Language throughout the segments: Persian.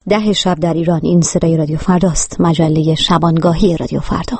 10 شب در ایران. این صدای رادیو فرداست، مجله شبانگاهی رادیو فردا.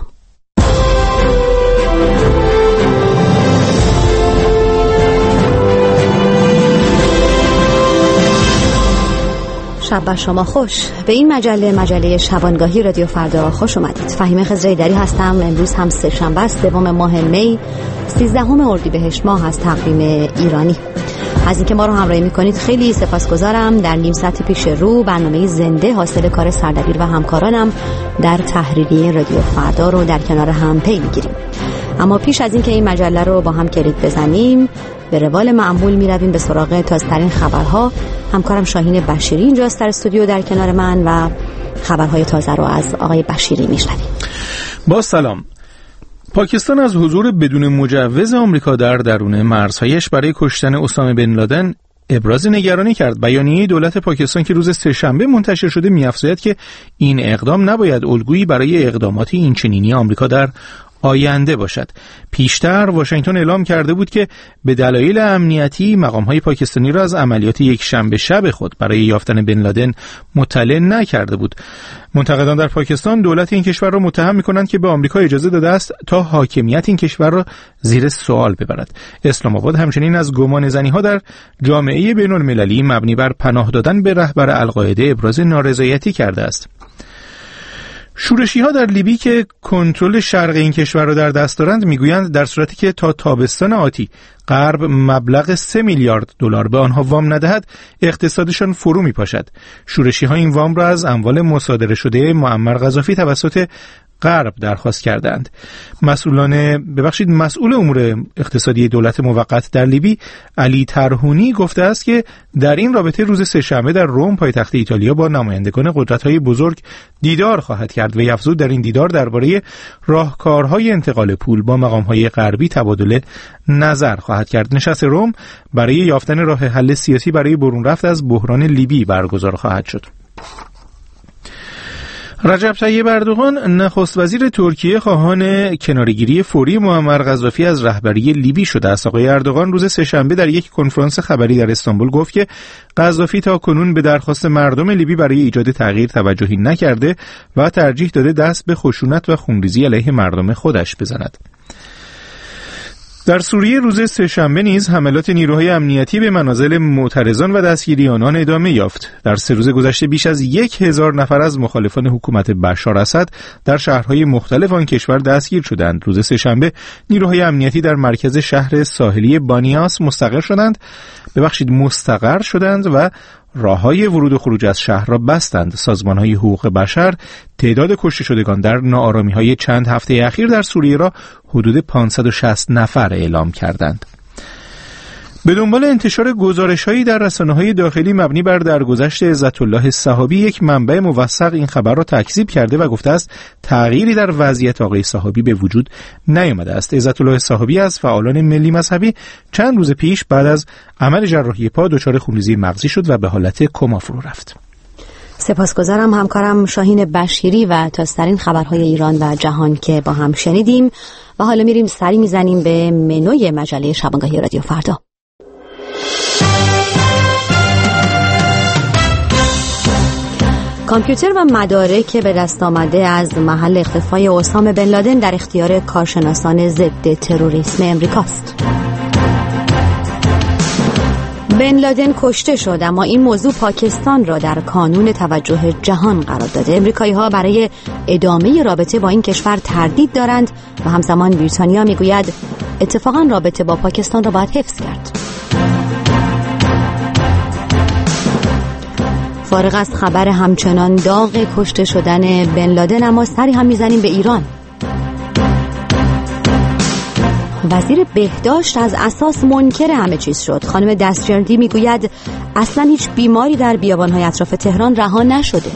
شب بر شما خوش. به این مجله شبانگاهی رادیو فردا خوش اومدید. فهیمه خضرایدری هستم. امروز هم سه شنبه است، 2 ماه می، 13 اردیبهشت ماه از تقویم ایرانی. از اینکه ما رو همراهی میکنید خیلی سپاسگزارم. در نیم ساعت پیش رو برنامه زنده حاصل کار سردبیر و همکارانم در تحریریه رادیو فردا رو در کنار هم پی میگیریم. اما پیش از اینکه این مجله رو با هم کلید بزنیم، به روال معمول میرویم به سراغ تازه‌ترین خبرها. همکارم شاهین بشیری اینجاست در استودیو در کنار من و خبرهای تازه رو از آقای بشیری میشنویم. با سلام. پاکستان از حضور بدون مجوز آمریکا در درون مرزهایش برای کشتن اسامه بن لادن ابراز نگرانی کرد. بیانیه دولت پاکستان که روز سه‌شنبه منتشر شده می‌افزاید که این اقدام نباید الگویی برای اقدامات اینچنینی آمریکا در آینده باشد. پیشتر واشنگتن اعلام کرده بود که به دلایل امنیتی مقام‌های پاکستانی را از عملیات یک شنبه شب خود برای یافتن بن لادن مطلع نکرده بود. منتقدان در پاکستان دولت این کشور را متهم می‌کنند که به آمریکا اجازه داده است تا حاکمیت این کشور را زیر سوال ببرد. اسلام آباد همچنین از گمانه‌زنی‌ها در جامعه بین‌المللی مبنی بر پناه دادن به رهبر القاعده ابراز نارضایتی کرده است. شورشی‌ها در لیبی که کنترل شرق این کشور را در دست دارند میگویند در صورتی که تا تابستان آتی غرب مبلغ 3 میلیارد دلار به آنها وام ندهد، اقتصادشان فرو میپاشد. شورشی‌ها این وام را از مصادره شده معمر قذافی توسط غرب درخواست کردند. مسئول امور اقتصادی دولت موقت در لیبی علی ترهونی گفته است که در این رابطه روز سه‌شنبه در روم پایتخت ایتالیا با نمایندگان قدرت‌های بزرگ دیدار خواهد کرد و افزود در این دیدار درباره راهکارهای انتقال پول با مقام‌های غربی تبادل نظر خواهد کرد. نشست روم برای یافتن راه حل سیاسی برای برون رفت از بحران لیبی برگزار خواهد شد. رجب طیب اردوغان نخست وزیر ترکیه خواهان کناره‌گیری فوری معمر قذافی از رهبری لیبی شده است. آقای اردوغان روز سه‌شنبه در یک کنفرانس خبری در استانبول گفت که قذافی تا کنون به درخواست مردم لیبی برای ایجاد تغییر توجهی نکرده و ترجیح داده دست به خشونت و خونریزی علیه مردم خودش بزند. در سوریه روز سه‌شنبه نیز حملات نیروهای امنیتی به منازل معترضان و دستگیری آنان ادامه یافت. در 3 روز گذشته بیش از 1000 نفر از مخالفان حکومت بشار اسد در شهرهای مختلف آن کشور دستگیر شدند. روز سه‌شنبه نیروهای امنیتی در مرکز شهر ساحلی بانیاس مستقر شدند و راههای ورود و خروج از شهر را بستند. سازمان‌های حقوق بشر تعداد کشته شدگان در ناآرامی‌های چند هفته اخیر در سوریه را حدود 560 نفر اعلام کردند. به دنبال انتشار گزارش‌هایی در رسانه‌های داخلی مبنی بر درگذشت عزت الله صحابی، یک منبع موثق این خبر را تکذیب کرده و گفته است تغییری در وضعیت آقای صحابی به وجود نیامده است. عزت الله صحابی از فعالان ملی مذهبی چند روز پیش بعد از عمل جراحی پا دچار خونریزی مغزی شد و به حالت کما فرو رفت. سپاسگزارم همکارم شاهین بشیری و تازه‌ترین خبرهای ایران و جهان که با هم شنیدیم و حالا میریم سری میزنیم به منوی مجله شبانگاهی رادیو فردا. کامپیوتر و مدارک به دست آمده از محل اختفای اسامه بن لادن در اختیار کارشناسان ضد تروریسم امریکاست. بن لادن کشته شد، اما این موضوع پاکستان را در کانون توجه جهان قرار داده. امریکایی‌ها برای ادامه رابطه با این کشور تردید دارند و همزمان بریتانیا میگوید اتفاقا رابطه با پاکستان را باید حفظ کرد. فارغ از خبر همچنان داغ کشته شدن بن لادن، اما سری هم میزنیم به ایران. وزیر بهداشت از اساس منکر همه چیز شد. خانم دستجردی میگوید اصلا هیچ بیماری در بیابان‌های اطراف تهران رها نشده.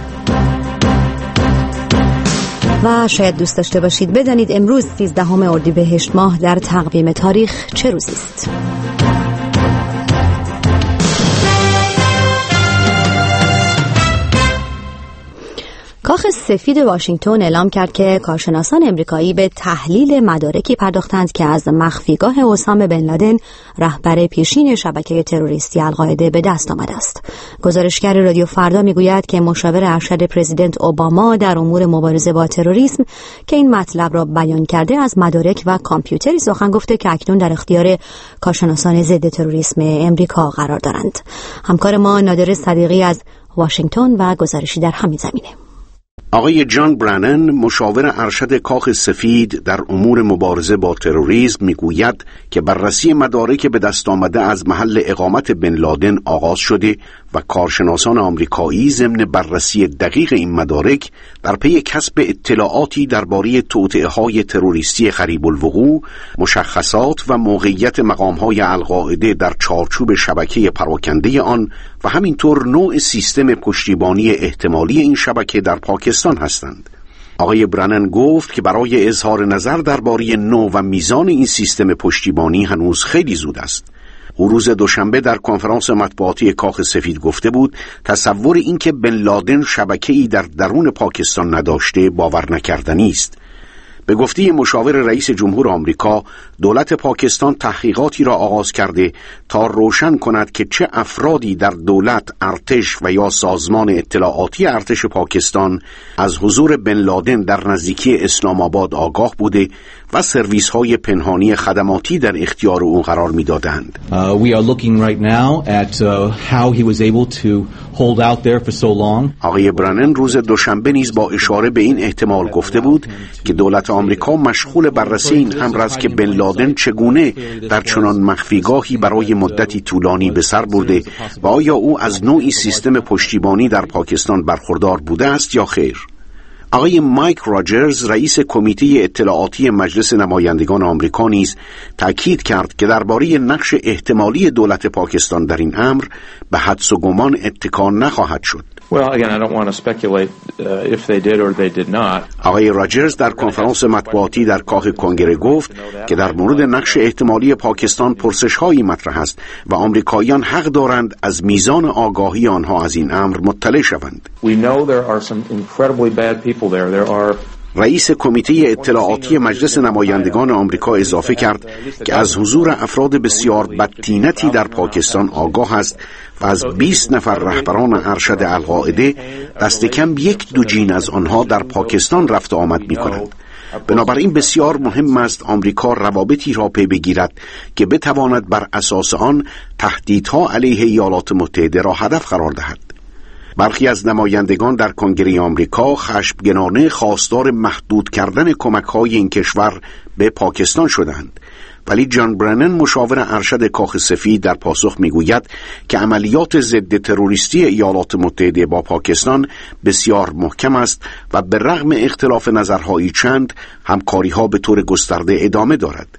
و شاید دوست داشته باشید بدانید امروز 13 اردیبهشت ماه در تقویم تاریخ چه روزی است. کاخ سفید واشنگتن اعلام کرد که کارشناسان امریکایی به تحلیل مدارکی پرداختند که از مخفیگاه اسامه بن لادن رهبر پیشین شبکه تروریستی القاعده به دست آمده است. گزارشگر رادیو فردا میگوید که مشاور ارشد پرزیدنت اوباما در امور مبارزه با تروریسم که این مطلب را بیان کرده از مدارک و کامپیوتری سخن گفته که اکنون در اختیار کارشناسان ضد تروریسم امریکا قرار دارند. همکار ما نادر صدیقی از واشنگتن و گزارشی در همین زمینه. آقای جان برانن، مشاور ارشد کاخ سفید در امور مبارزه با تروریسم، میگوید که بررسی مدارک به دست آمده از محل اقامت بن لادن آغاز شده و کارشناسان آمریکایی ضمن بررسی دقیق این مدارک در پی کسب اطلاعاتی درباره توطئه‌های تروریستی قریب الوقوع، مشخصات و موقعیت مقام‌های القاعده در چارچوب شبکه پراکنده آن و همینطور نوع سیستم پشتیبانی احتمالی این شبکه در پاکستان هستند. آقای برانن گفت که برای اظهار نظر درباره نوع و میزان این سیستم پشتیبانی هنوز خیلی زود است. او روز دوشنبه در کنفرانس مطبوعاتی کاخ سفید گفته بود تصور این که بن لادن شبکه‌ای در درون پاکستان نداشته باور نکردنی است. به گفته مشاور رئیس جمهور آمریکا، دولت پاکستان تحقیقاتی را آغاز کرده تا روشن کند که چه افرادی در دولت، ارتش و یا سازمان اطلاعاتی ارتش پاکستان از حضور بن لادن در نزدیکی اسلام آباد آگاه بوده و سرویس‌های پنهانی خدماتی در اختیار او قرار می‌دادند. We are looking right now at how he was able to hold out there for so long. آقای برانن روز دوشنبه نیز با اشاره به این احتمال گفته بود که دولت آمریکا مشغول بررسی این امر است که بن لادن چگونه در چنان مخفیگاهی برای مدتی طولانی به سر برده و آیا او از نوعی سیستم پشتیبانی در پاکستان برخوردار بوده است یا خیر. آقای مایک راجرز، رئیس کمیته اطلاعاتی مجلس نمایندگان آمریکا، نیز تاکید کرد که درباره نقش احتمالی دولت پاکستان در این امر به حدس و گمان اتکا نخواهد شد. آقای راجرز در کنفرانس مطبوعاتی در کاخ کنگره گفت که در مورد نقش احتمالی پاکستان پرسش‌هایی مطرح است و آمریکاییان حق دارند از میزان آگاهی آنها از این امر مطلع شوند. رئیس کمیته اطلاعاتی مجلس نمایندگان آمریکا اضافه کرد که از حضور افراد بسیار بدطینتی در پاکستان آگاه است و از 20 نفر رهبران ارشد القاعده دست کم 1-2 جین از آنها در پاکستان رفت آمد می‌کنند. بنابراین بسیار مهم است آمریکا روابطی را پی بگیرد که بتواند بر اساس آن تهدیدها علیه ایالات متحده را هدف قرار دهد. برخی از نمایندگان در کنگره آمریکا خشمگینانه خواستار محدود کردن کمک‌های این کشور به پاکستان شدند، ولی جان برانن، مشاور ارشد کاخ سفید، در پاسخ میگوید که عملیات ضد تروریستی ایالات متحده با پاکستان بسیار محکم است و به رغم اختلاف نظرهایی چند، همکاری‌ها به طور گسترده ادامه دارد.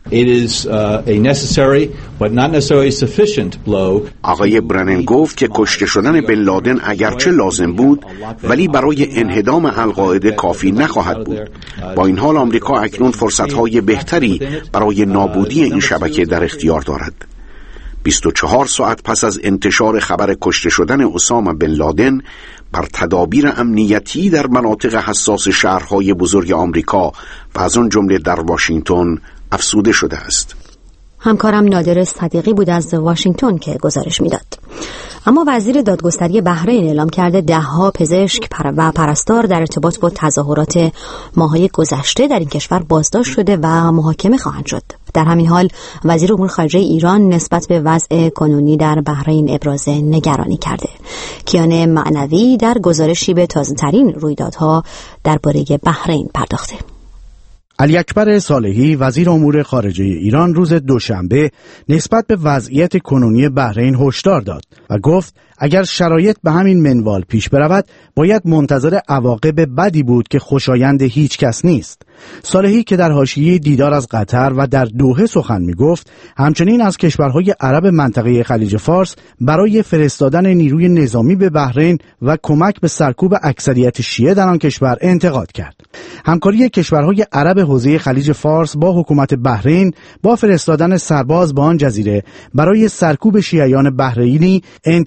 آقای برانن گفت که کشته شدن بن لادن اگرچه لازم بود، ولی برای انهدام القاعده کافی نخواهد بود. با این حال آمریکا اکنون فرصت‌های بهتری برای نابودی این شبکه در اختیار دارد. 24 ساعت پس از انتشار خبر کشته شدن اسامه بن لادن، بر تدابیر امنیتی در مناطق حساس شهرهای بزرگ آمریکا و از آن جمله در واشنگتن افزوده شده است. همکارم نادر صدیقی بود از واشنگتن که گزارش میداد. اما وزیر دادگستری بحرین اعلام کرده 10 پزشک و پرستار در ارتباط با تظاهرات ماه‌های گذشته در این کشور بازداشت شده و محاکمه خواهند شد. در همین حال وزیر امور خارجه ایران نسبت به وضع کنونی در بحرین ابراز نگرانی کرده. کیان معنوی در گزارشی به تازه‌ترین رویدادها درباره بحرین پرداخته. علی اکبر صالحی، وزیر امور خارجه ایران، روز دوشنبه نسبت به وضعیت کنونی بحرین هشدار داد و گفت اگر شرایط به همین منوال پیش برود باید منتظر عواقب بدی بود که خوشایند هیچ کس نیست. صالحی که در حاشیه دیدار از قطر و در دوحه سخن می گفت، همچنین از کشورهای عرب منطقه خلیج فارس برای فرستادن نیروی نظامی به بحرین و کمک به سرکوب اکثریت شیعه در آن کشور انتقاد کرد. همکاری کشورهای عرب حوزه خلیج فارس با حکومت بحرین با فرستادن سرباز به آن جزیره برای سرکوب شیعیان بحرینی انتقاد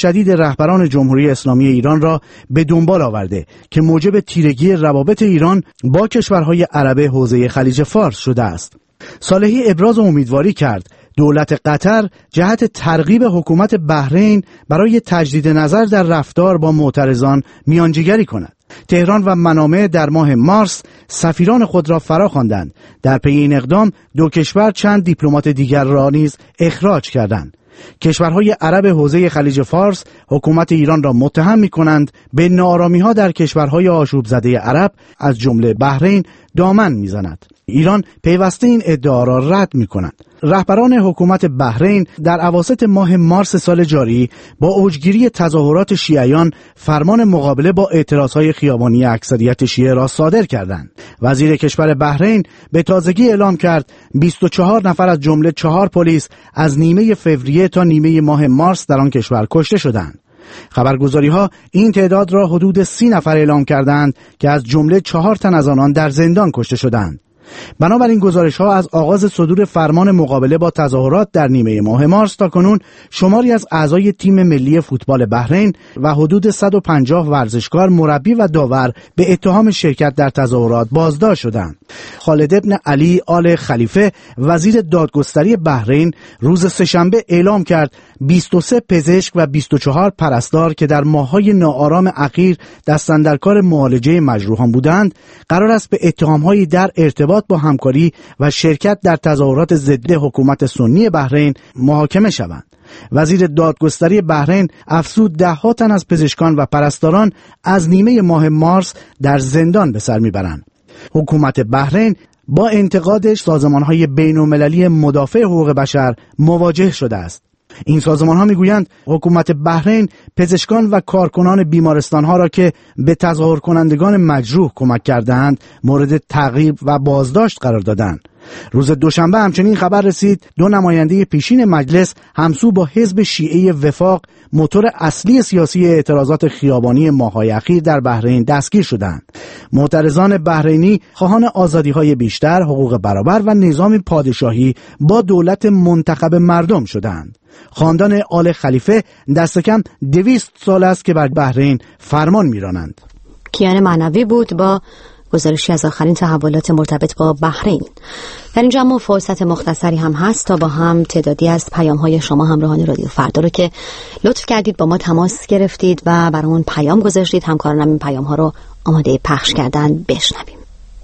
شدید رهبران جمهوری اسلامی ایران را به دنبال آورده که موجب تیرگی روابط ایران با کشورهای عرب حوزه خلیج فارس شده است. صالحی ابراز امیدواری کرد دولت قطر جهت ترغیب حکومت بحرین برای تجدید نظر در رفتار با معترضان میانجیگری کند. تهران و منامه در ماه مارس سفیران خود را فرا خواندند. در پی این اقدام دو کشور چند دیپلمات دیگر را نیز اخراج کردند. کشورهای عرب حوزه خلیج فارس حکومت ایران را متهم می‌کنند به ناآرامی‌ها در کشورهای آشوب زده عرب از جمله بحرین دامن می‌زند. ایران پیوسته این ادعا را رد می‌کند. رهبران حکومت بحرین در اواسط ماه مارس سال جاری با اوجگیری تظاهرات شیعیان فرمان مقابله با اعتراضهای خیابانی اکثریت شیعه را صادر کردند. وزیر کشور بحرین به تازگی اعلام کرد 24 نفر از جمله 4 پلیس از نیمه فوریه تا نیمه ماه مارس در آن کشور کشته شدند. خبرگزاری‌ها این تعداد را حدود 30 نفر اعلام کردند که از جمله 4 تن از آنان در زندان کشته شدند. بنابراین گزارش‌ها از آغاز صدور فرمان مقابله با تظاهرات در نیمه ماه مارس تا کنون شماری از اعضای تیم ملی فوتبال بحرین و حدود 150 ورزشکار، مربی و داور به اتهام شرکت در تظاهرات بازداشت شدند. خالد ابن علی آل خلیفه وزیر دادگستری بحرین روز سه‌شنبه اعلام کرد 23 پزشک و 24 پرستار که در ماه‌های ناآرام اخیر دستن در کار معالجه مجروحان بودند قرار است به اتهام‌هایی در ارتباط با همکاری و شرکت در تظاهرات ضد حکومت سنی بحرین محاکمه شوند. وزیر دادگستری بحرین افزود 10 تن از پزشکان و پرستاران از نیمه ماه مارس در زندان به سر میبرند. حکومت بحرین با انتقادش سازمان‌های بین‌المللی مدافع حقوق بشر مواجه شده است. این سازمان‌ها میگویند حکومت بحرین پزشکان و کارکنان بیمارستان‌ها را که به تظاهر کنندگان مجروح کمک کردند مورد تعقیب و بازداشت قرار دادند. روز دوشنبه همچنین خبر رسید 2 نماینده پیشین مجلس همسو با حزب شیعه وفاق موتور اصلی سیاسی اعتراضات خیابانی ماه‌های اخیر در بحرین دستگیر شدند. معترضان بحرینی خواهان آزادی‌های بیشتر، حقوق برابر و نظام پادشاهی با دولت منتخب مردم شدند. خاندان آل خلیفه دست کم 200 سال است که بر بحرین فرمان می‌رانند. کیان معنوی بود با گزارشی از آخرین تحولات مرتبط با بحرین. در اینجا ما فرصت مختصری هم هست تا با هم تعدادی از پیام‌های شما همراهان رادیو فردا رو که لطف کردید با ما تماس گرفتید و برامون پیام گذاشتید، همکارانم این پیام‌ها رو آماده پخش کردن، بشنویم.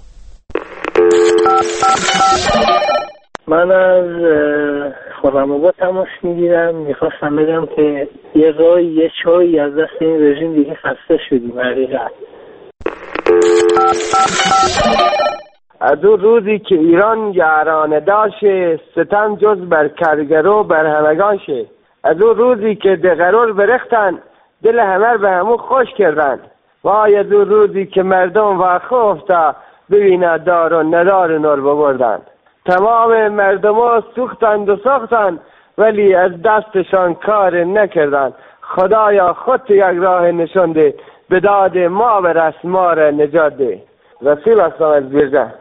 من از خرم‌آباد تماس میگیرم. میخواستم بگم که یه چایی از دست این رژیم دیگه خسته شدیم. حقیقت از اون روزی که ایران یارانه داشت، ستم جز بر کرگرو بر همگان شه. از اون روزی که دغرور برختن، دل همه به همون خوش کردن. وای از اون روزی که مردم واخه افتا، ببینه دار و ندار نور ببردن. تمام مردم ها سوختند و ساختند، ولی از دستشان کار نکردند. خدایا خود یک راه نشان ده، به داد ما برس ما را نجات ده. رسول هستم از بیرجن.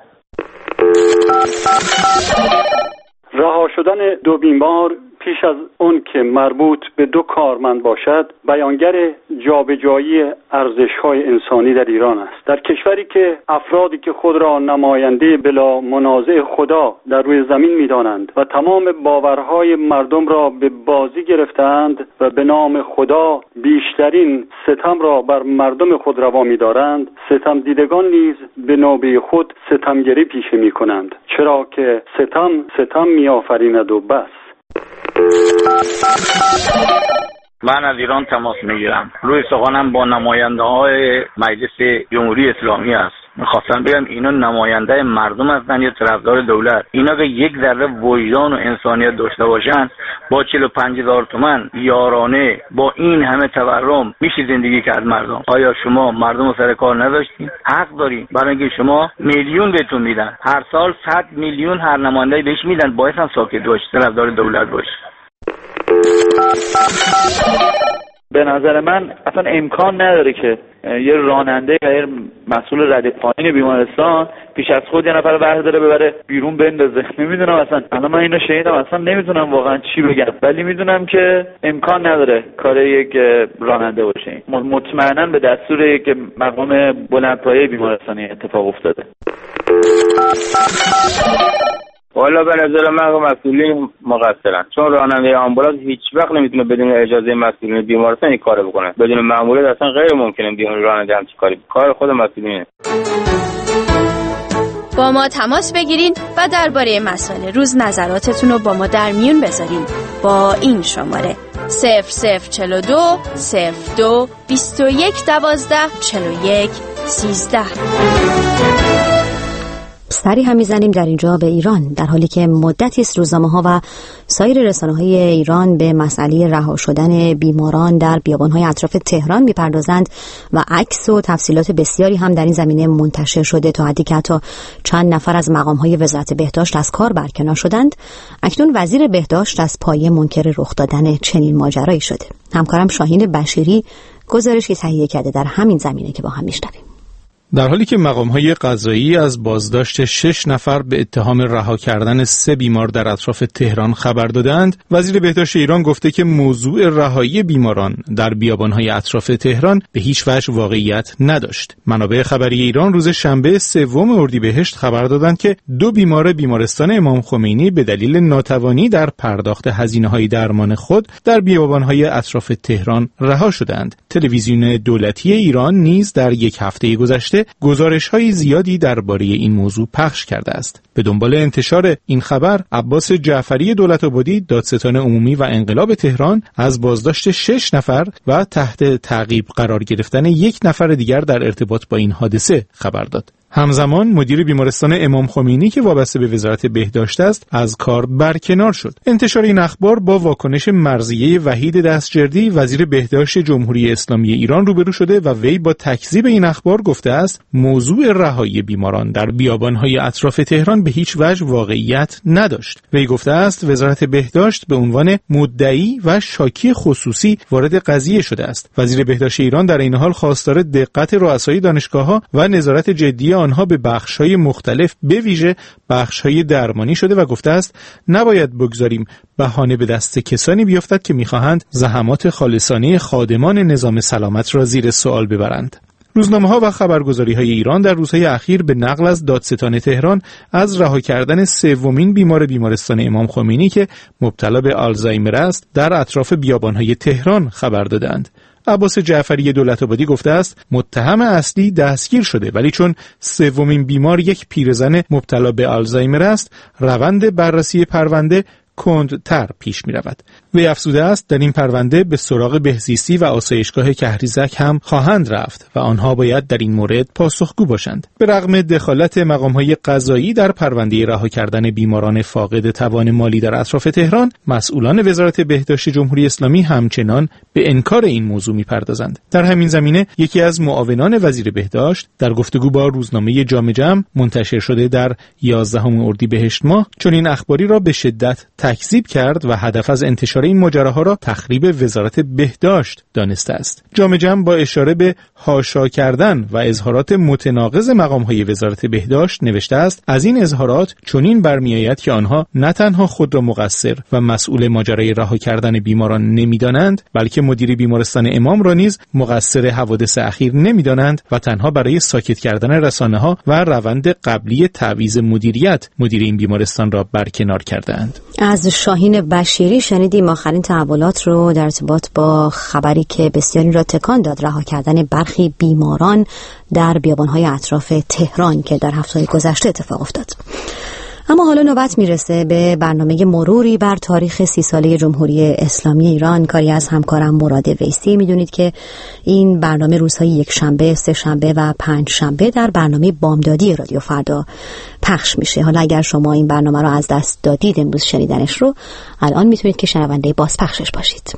رها شدن 2 بیمار پیش از اون که مربوط به 2 کارمند باشد بیانگر جابجایی ارزش‌های انسانی در ایران است. در کشوری که افرادی که خود را نماینده بلا منازع خدا در روی زمین می‌دانند و تمام باورهای مردم را به بازی گرفتند و به نام خدا بیشترین ستم را بر مردم خود روا می‌دارند، ستم دیدگان نیز به نوبه خود ستمگری پیشه می‌کنند، چرا که ستم می‌آفریند و بس. من از ایران تماس میگیرم. روی سخنم با نماینده های مجلس جمهوری اسلامی است. میخواستم بگم اینا نماینده مردم هستن یا طرفدار دولت. اینا که یک ذره وجدان و انسانیت داشته باشن با 45,000 تومان یارانه با این همه تورم میشه زندگی کرد مردم. آیا شما مردم رو سر کار نداشتین؟ حق دارین، برای اینکه شما میلیون بهتون میدن، هر سال 100 میلیون هر نماینده بهش میدن، باعث هم ساکت باش، طرفدار دولت باش. به نظر من اصلا امکان نداره که یه راننده یا یه مسئول رده پایین بیمارستان پیش از خود یه نفر برداره ببره بیرون بندازه. نمیدونم اصلا، الان من اینو شنیدم، اصلا نمیتونم واقعا چی بگم، ولی میدونم که امکان نداره کار یک راننده باشه. مطمئنا به دستور یک مقام بلندپایه بیمارستانی اتفاق افتاده. والا به نظر من مسئولین مقصرن، چون راننده آمبولانس هیچ وقت نمیتونه بدون اجازه مسئولین بیمارستان این کارو بکنه. بدون مأموریت اصلا غیر ممکنه بیان راننده همچین کاری. کار خود مسئولینه. با ما تماس بگیرین و درباره مسائل روز نظراتتون رو با ما در میون بذارین با این شماره 0042 02 21 12 41 13. سری هم میزنیم در اینجا به ایران، در حالی که مدتی است روزنامه‌ها و سایر رسانه‌های ایران به مسئله رها شدن بیماران در بیابان‌های اطراف تهران می‌پردازند و عکس و تفصیلات بسیاری هم در این زمینه منتشر شده تا حدی که حتی چند نفر از مقام‌های وزارت بهداشت از کار برکنار شدند. اکنون وزیر بهداشت از پایه منکر رخ دادن چنین ماجرایی شده. همکارم شاهین بشیری گزارشی تهیه کرده در همین زمینه که با هم می‌شنویم. در حالی که مقام‌های قضایی از بازداشت 6 نفر به اتهام رها کردن 3 بیمار در اطراف تهران خبر دادند، وزیر بهداشت ایران گفته که موضوع رهایی بیماران در بیابان‌های اطراف تهران به هیچ وجه واقعیت نداشت. منابع خبری ایران روز شنبه 3 اردیبهشت خبر دادند که 2 بیمار بیمارستان امام خمینی به دلیل ناتوانی در پرداخت هزینه‌های درمان خود در بیابان‌های اطراف تهران رها شدند. تلویزیون دولتی ایران نیز در یک هفته گذشته گزارش‌های زیادی درباره این موضوع پخش کرده است. به دنبال انتشار این خبر، عباس جعفری دولت‌آبادی دادستان عمومی و انقلاب تهران از بازداشت 6 نفر و تحت تعقیب قرار گرفتن 1 نفر دیگر در ارتباط با این حادثه خبر داد. همزمان مدیر بیمارستان امام خمینی که وابسته به وزارت بهداشت است از کار برکنار شد. انتشار این اخبار با واکنش مرضیه وحید دستجردی وزیر بهداشت جمهوری اسلامی ایران روبرو شده و وی با تکذیب این اخبار گفته است موضوع رهایی بیماران در بیابان‌های اطراف تهران به هیچ وجه واقعیت نداشت. وی گفته است وزارت بهداشت به عنوان مدعی و شاکی خصوصی وارد قضیه شده است. وزیر بهداشت ایران در این حال خواستار دقت رؤسای دانشگاه‌ها و نظارت جدی آنها به بخش‌های مختلف به ویژه بخش‌های درمانی شده و گفته است نباید بگذاریم بهانه به دست کسانی بیفتد که می‌خواهند زحمات خالصانه خادمان نظام سلامت را زیر سوال ببرند. روزنامه‌ها و خبرگزاری‌های ایران در روزهای اخیر به نقل از دادستان تهران از رها کردن 3مین بیمار بیمارستان امام خمینی که مبتلا به آلزایمر است در اطراف بیابان‌های تهران خبر دادند. عباس جعفری دولت‌آبادی گفته است متهم اصلی دستگیر شده، ولی چون 3مین بیمار یک پیرزن مبتلا به آلزایمر است، روند بررسی پرونده کندتر پیش می رود. وی افزوده است در این پرونده به سراغ بهزیستی و آسایشگاه کهریزک هم خواهند رفت و آنها باید در این مورد پاسخگو باشند. به رغم دخالت مقام‌های قضایی در پرونده رها کردن بیماران فاقد توان مالی در اطراف تهران، مسئولان وزارت بهداشت جمهوری اسلامی همچنان به انکار این موضوع می‌پردازند. در همین زمینه یکی از معاونان وزیر بهداشت در گفتگو با روزنامه جامع جمع منتشر شده در 11 اردیبهشت ماه چنین اخباری را به شدت تکذیب کرد و هدف از انتشار این ماجراها را تخریب وزارت بهداشت دانسته است. جامع جمع با اشاره به حاشا کردن و اظهارات متناقض مقام‌های وزارت بهداشت نوشته است از این اظهارات چنین برمی‌آید که آنها نه تنها خود را مقصر و مسئول ماجرای رها کردن بیماران نمی‌دانند، بلکه مدیر بیمارستان امام را نیز مقصر حوادث اخیر نمی‌دانند و تنها برای ساکت کردن رسانه‌ها و روند قبلی تعویض مدیریت مدیر این بیمارستان را برکنار کردند. از شاهین بشیری شنیدیم آخرین تحولات رو در ارتباط با خبری که بسیاری را تکان داد، رها کردن برخی بیماران در بیابان‌های اطراف تهران که در هفته‌های گذشته اتفاق افتاد. اما حالا نوبت میرسه به برنامه مروری بر تاریخ 30 ساله جمهوری اسلامی ایران، کاری از همکارم مراد ویسی. میدونید که این برنامه روزهای یکشنبه، سه‌شنبه و پنجشنبه در برنامه بامدادی رادیو فردا پخش میشه. حالا اگر شما این برنامه رو از دست دادید امروز شنیدنش رو، الان میتونید که شنونده بازپخشش باشید.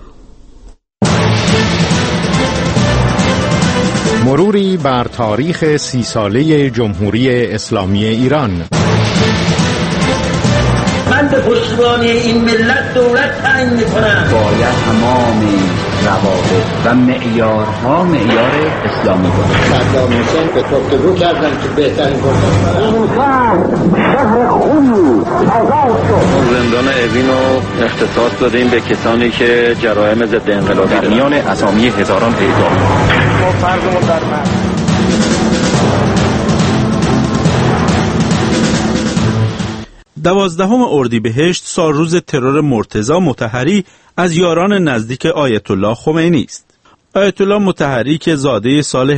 مروری بر تاریخ 30 ساله جمهوری اسلامی ایران. من به پشتیبانی این ملت دولت تعیین میکنم. باید تمام روابط و معیارها معیار اسلامی باشه. صدام حسین به گفتگو کردن که بهترین گفتگو این شهر خونی آزاد شد. زندان اوین رو اختصاص دادیم به کسانی که جرایم ضد انقلابی در میان اسامی هزاران اعدام ما فرضمون در من 12 اردیبهشت سالروز ترور مرتضی مطهری از یاران نزدیک آیت الله خمینی است. آیت الله مطهری که زاده سال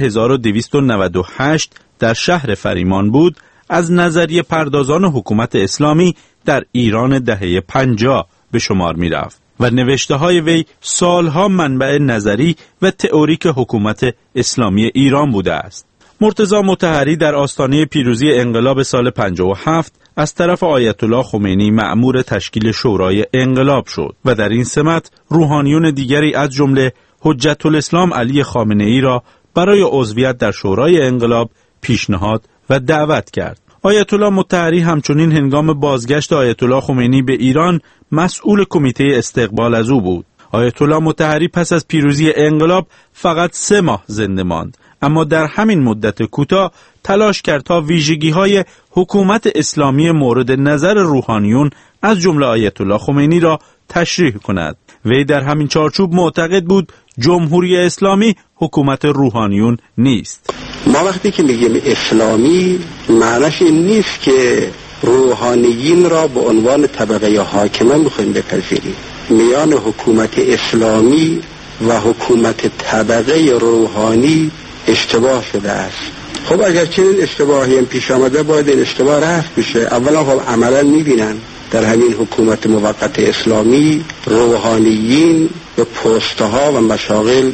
1298 در شهر فریمان بود، از نظریه پردازان حکومت اسلامی در ایران دهه 50 به شمار می رفت و نوشته های وی سالها منبع نظری و تئوریک حکومت اسلامی ایران بوده است. مرتضی مطهری در آستانه پیروزی انقلاب سال 57 از طرف آیت الله خمینی مأمور تشکیل شورای انقلاب شد و در این سمت روحانیون دیگری از جمله حجت الاسلام علی خامنه‌ای را برای عضویت در شورای انقلاب پیشنهاد و دعوت کرد. آیت الله مطهری همچنین هنگام بازگشت آیت الله خمینی به ایران مسئول کمیته استقبال از او بود. آیت الله مطهری پس از پیروزی انقلاب فقط 3 ماه زنده ماند، اما در همین مدت کوتاه تلاش کرد تا ویژگی‌های حکومت اسلامی مورد نظر روحانیون از جمله آیت الله خمینی را تشریح کند. وی در همین چارچوب معتقد بود جمهوری اسلامی حکومت روحانیون نیست. ما وقتی که میگیم اسلامی معناش این نیست که روحانیین را به عنوان طبقه حاکمه میخوایم بپذیریم. میان حکومت اسلامی و حکومت طبقه روحانی اشتباه شده است. خب اگر چنین اشتباهی هم پیش آمده باید این اشتباه رفع بشه. اولا خب عملا میبینن در همین حکومت موقت اسلامی روحانیین به پستها و مشاغل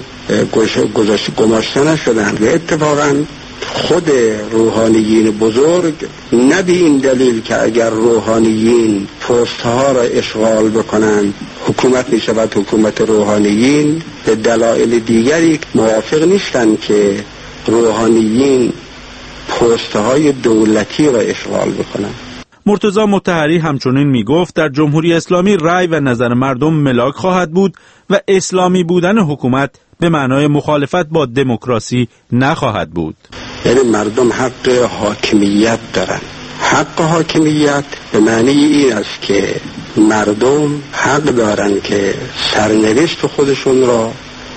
گماشته نشدن و اتفاقا خود روحانیین بزرگ نه به این دلیل که اگر روحانیین پستها را اشغال بکنند حکومت می شود حکومت روحانیین، به دلایل دیگری موافق نیستند که روحانیین پستهای دولتی را اشغال بکنند. مرتضی مطهری همچنین می گفت در جمهوری اسلامی رأی و نظر مردم ملاک خواهد بود و اسلامی بودن حکومت به معنای مخالفت با دموکراسی نخواهد بود. یعنی مردم حق حاکمیت دارن. حق حاکمیت به معنی این است که مردم حق دارن که سرنوشت خودشون را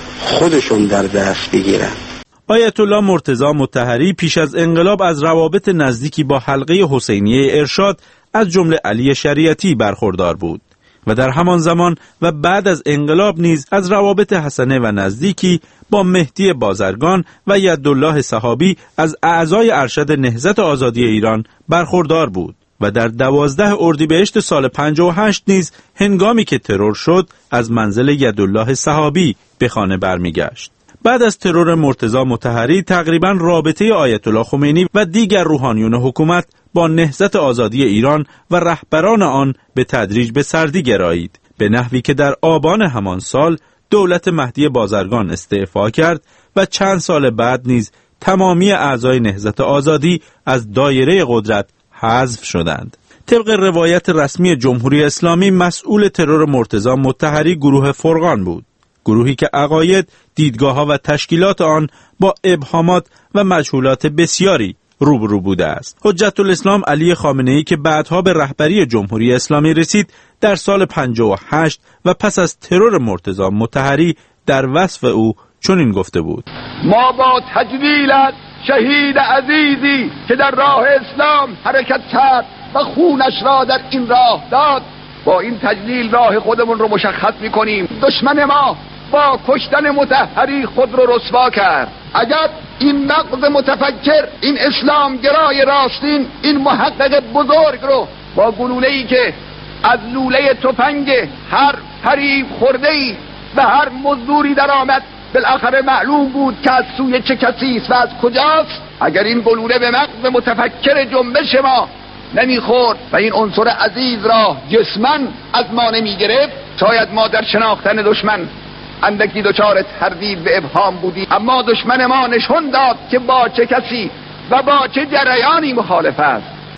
خودشون در دست بگیرن. آیت الله مرتضی مطهری پیش از انقلاب از روابط نزدیکی با حلقه حسینیه ارشاد از جمله علی شریعتی برخوردار بود و در همان زمان و بعد از انقلاب نیز از روابط حسنه و نزدیکی با مهدی بازرگان و یدالله صحابی از اعضای ارشد نهضت آزادی ایران برخوردار بود و در 12 اردیبهشت سال 58 نیز هنگامی که ترور شد از منزل یدالله صحابی به خانه برمیگشت. بعد از ترور مرتضی مطهری تقریباً رابطه آیت الله خمینی و دیگر روحانیون حکومت با نهضت آزادی ایران و رهبران آن به تدریج به سردی گرایید، به نحوی که در آبان همان سال دولت مهدی بازرگان استعفا کرد و چند سال بعد نیز تمامی اعضای نهضت آزادی از دایره قدرت حذف شدند. طبق روایت رسمی جمهوری اسلامی مسئول ترور مرتضی مطهری گروه فرقان بود، گروهی که عقاید، دیدگاه‌ها و تشکیلات آن با ابهامات و مجهولات بسیاری روبرو بوده است. حجت الاسلام علی خامنه‌ای که بعدها به رهبری جمهوری اسلامی رسید در سال 58 و پس از ترور مرتضی مطهری در وصف او چنین گفته بود: ما با تجلیل از شهید عزیزی که در راه اسلام حرکت کرد و خونش را در این راه داد، با این تجلیل راه خودمون رو مشخص می‌کنیم. دشمن ما با کشتن مطهری خود رو رسوا کرد. اگر این نقد متفکر، این اسلام گرای راستین، این محقق بزرگ رو با گلوله‌ای که از لوله تفنگ هر فریب خورده‌ای و هر مزدوری در آمد بالاخره معلوم بود که از سوی چه کسی است و از کجاست، اگر این گلوله به مغز متفکر جنبش ما نمیخورد و این عنصر عزیز را جسمن از ما نمیگرفت، شاید ما در شناختن دشمن اندکی دچار تردید و ابهام بودیم. اما دشمن ما نشون داد که با چه کسی و با چه جریانی مخالف است.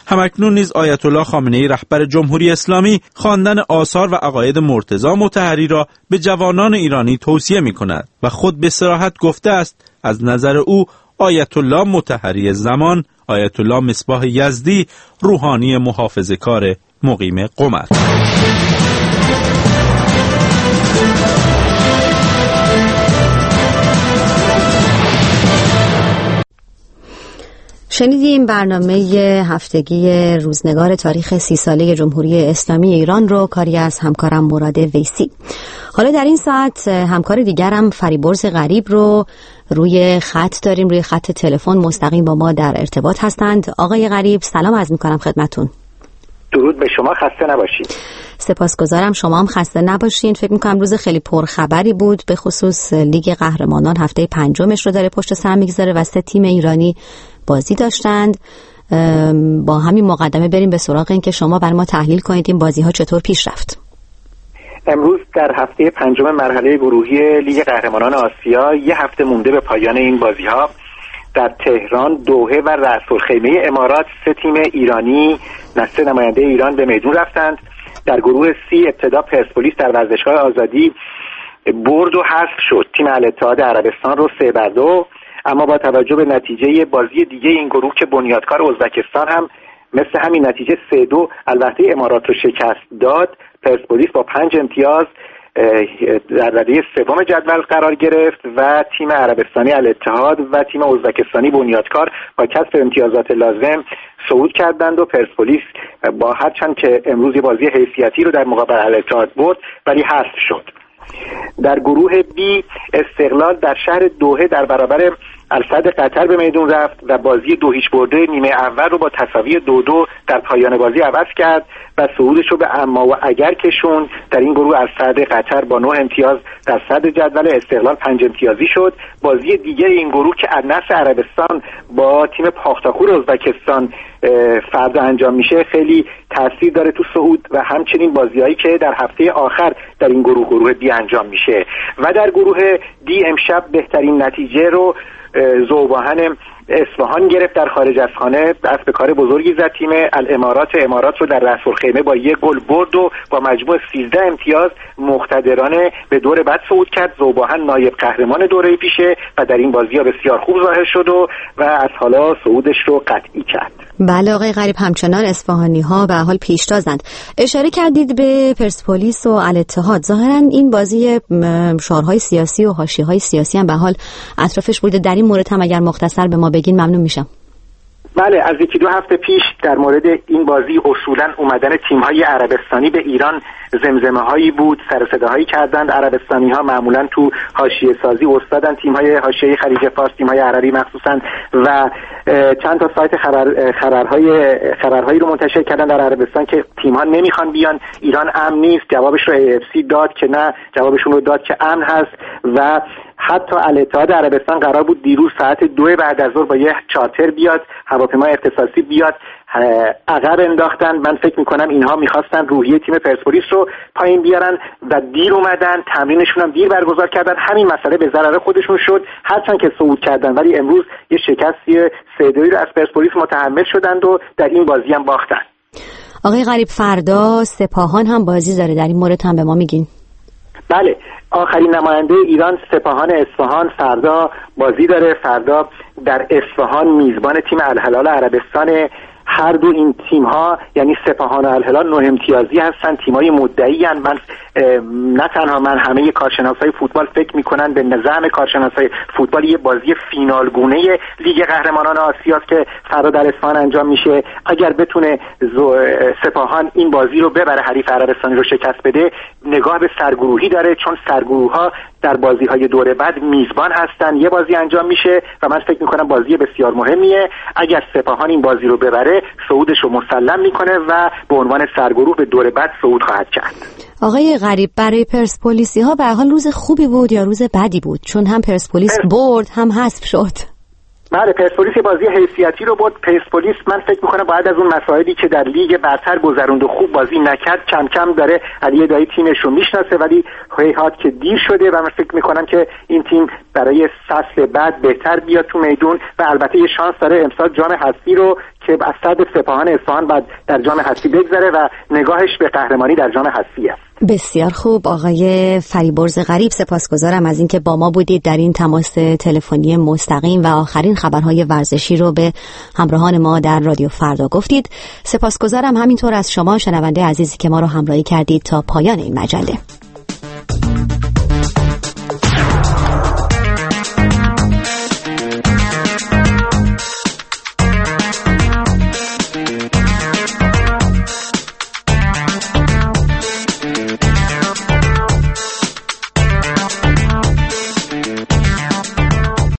همکنون نیز آیت الله خامنه‌ای رهبر جمهوری اسلامی خواندن آثار و عقاید مرتضی مطهری را به جوانان ایرانی توصیه می‌کند و خود به صراحت گفته است از نظر او آیت الله مطهری زمان، آیت الله مصباح یزدی روحانی محافظه‌کار مقیم قم است. شنیدیم برنامه هفتگی روزنگار تاریخ 30 ساله جمهوری اسلامی ایران رو، کاری از همکارم مراد ویسی. حالا در این ساعت همکار دیگرم فریبرز غریب رو روی خط داریم، روی خط تلفن مستقیم با ما در ارتباط هستند. آقای غریب سلام عرض می‌کنم خدمتتون. درود به شما، خسته نباشید. سپاسگزارم، شما هم خسته نباشین. فکر می‌کنم روز خیلی پرخبری بود، به خصوص لیگ قهرمانان هفته پنجمش رو داره پشت سر میگذاره و 3 تیم ایرانی بازی داشتند. با همین مقدمه بریم به سراغ این که شما برای ما تحلیل کنید این بازی‌ها چطور پیش رفت. امروز در هفته پنجم مرحله گروهی لیگ قهرمانان آسیا، یه هفته مونده به پایان این بازی‌ها، در تهران، دوحه و رأس‌الخیمه امارات 3 تیم ایرانی، 3 نماینده ایران به میدون رفتند. در گروه سی ابتدا پرسپولیس در ورزشگاه آزادی برد و حذف شد تیم الاتحاد عربستان رو 3-2، اما با توجه به نتیجه بازی دیگه این گروه که بنیادکار ازبکستان هم مثل همین نتیجه 3-2 البته امارات رو شکست داد، پرسپولیس با 5 امتیاز در رده سوم جدول قرار گرفت و تیم عربستانی الاتحاد و تیم ازبکستانی بنیادکار با کسب امتیازات لازم صعود کردند و پرسپولیس با هرچند که امروز بازی حیثیتی رو در مقابل الاتحاد برد ولی حذف شد. در گروه بی استقلال در شهر دوحه در برابر الفد قطر به میدون رفت و بازی 2-0 برده نیمه اول رو با تساوی 2-2 در پایان بازی عوض کرد و صعودش رو به اما و اگر کشون. در این گروه الفد قطر با 9 امتیاز در صدر جدول، استقلال 5 امتیازی شد. بازی دیگه این گروه که النصر عربستان با تیم پاختاخور ازبکستان فردا انجام میشه خیلی تاثیر داره تو صعود و همچنین بازیایی که در هفته آخر در این گروه دی انجام میشه. و در گروه دی امشب بهترین نتیجه رو ذوباهن اصفهان گرفت، در خارج از خانه دست به کار بزرگی زد. تیم امارات رو در رأس‌الخیمه با 1 گل برد و با مجموع 13 امتیاز مقتدرانه به دور بعد صعود کرد. ذوباهن نایب قهرمان دوره پیشه و در این بازی‌ها بسیار خوب ظاهر شد و از حالا صعودش رو قطعی کرد. بله آقای غریب، همچنان اصفهانی‌ها به حال پیشتازند. اشاره کردید به پرسپولیس و الاتحاد. ظاهراً این بازی شعارهای سیاسی و حاشیه‌های سیاسی هم به حال اطرافش بوده. در این مورد هم اگر مختصر به ما بگین ممنون میشم. بله، از 1-2 هفته پیش در مورد این بازی اصولاً اومدن تیم‌های عربستانی به ایران زمزمه‌هایی بود، سر و صداهایی کردند. عربستانی‌ها معمولاً تو حاشیه سازی استادن، تیم‌های حاشیه خلیج فارس، تیم‌های عربی مخصوصاً، و چند تا سایت خبرهایی رو منتشر کردن در عربستان که تیم‌ها نمیخوان بیان ایران، امن نیست. جوابش رو AFC داد که نه، جوابشون رو داد که امن هست. و حتی الاتحاد عربستان قرار بود دیروز ساعت 2 بعد از ظهر با یه چارتر بیاد، هواپیمای اختصاصی بیاد، عقب انداختن. من فکر میکنم اینها میخواستن روحیه تیم پرسپولیس رو پایین بیارن و دیر اومدن، تمرینشون هم دیر برگزار کردن. همین مسئله به ضرر خودشون شد، هرچند که صعود کردن ولی امروز یه شکستی 3-2 رو از پرسپولیس متحمل شدند و در این بازی هم باختن. آقای غریب، فردا سپاهان هم بازی داره، در این مورد هم به ما میگین؟ بله، آخرین نماینده ایران سپاهان اصفهان فردا بازی داره. فردا در اصفهان میزبان تیم الهلال عربستان. هر دو این تیم ها یعنی سپاهان و الهلال 9 امتیازی هستن، تیمای مدعی هستن. من نه تنها من، همه کارشناسای فوتبال فکر میکنن به نظام کارشناسای فوتبال یه بازی فینال گونه لیگ قهرمانان آسیا که فردا در اصفهان انجام میشه. اگر بتونه سپاهان این بازی رو ببره، حریف عربستانی رو شکست بده، نگاه به سرگروهی داره، چون سرگروه ها در بازی های دوره بعد میزبان هستن. یه بازی انجام میشه و من فکر میکنم بازی بسیار مهمیه. اگر سپاهان این بازی رو ببره، صعودش رو مسلم میکنه و به عنوان سرگروه به دوره بعد صعود خواهد کرد. آقای غریب، برای پرسپولیسی ها به حال روز خوبی بود یا روز بدی بود؟ چون هم پرسپولیس برد هم حذف شد. بله، پرسپولیس بازی حیثیتی رو برد. پرسپولیس من فکر میکنم بعد از اون مسائلی که در لیگ برتر گذروند و خوب بازی نکرد کم کم داره علی دایی تیمش رو میشناسه، ولی هیهات که دیر شده و من فکر میکنم که این تیم برای فصل بعد بهتر بیاد تو میدون و البته یه شانس داره امسال جام حذفی رو که از صدر سپاهان اصفهان بعد در جام حذفی بگذره و نگاهش به قهرمانی در جام حذفی است. بسیار خوب آقای فریبرز غریب، سپاسگزارم از اینکه با ما بودید در این تماس تلفنی مستقیم و آخرین خبرهای ورزشی رو به همراهان ما در رادیو فردا گفتید. سپاسگزارم همینطور از شما شنونده عزیزی که ما رو همراهی کردید تا پایان این مجله.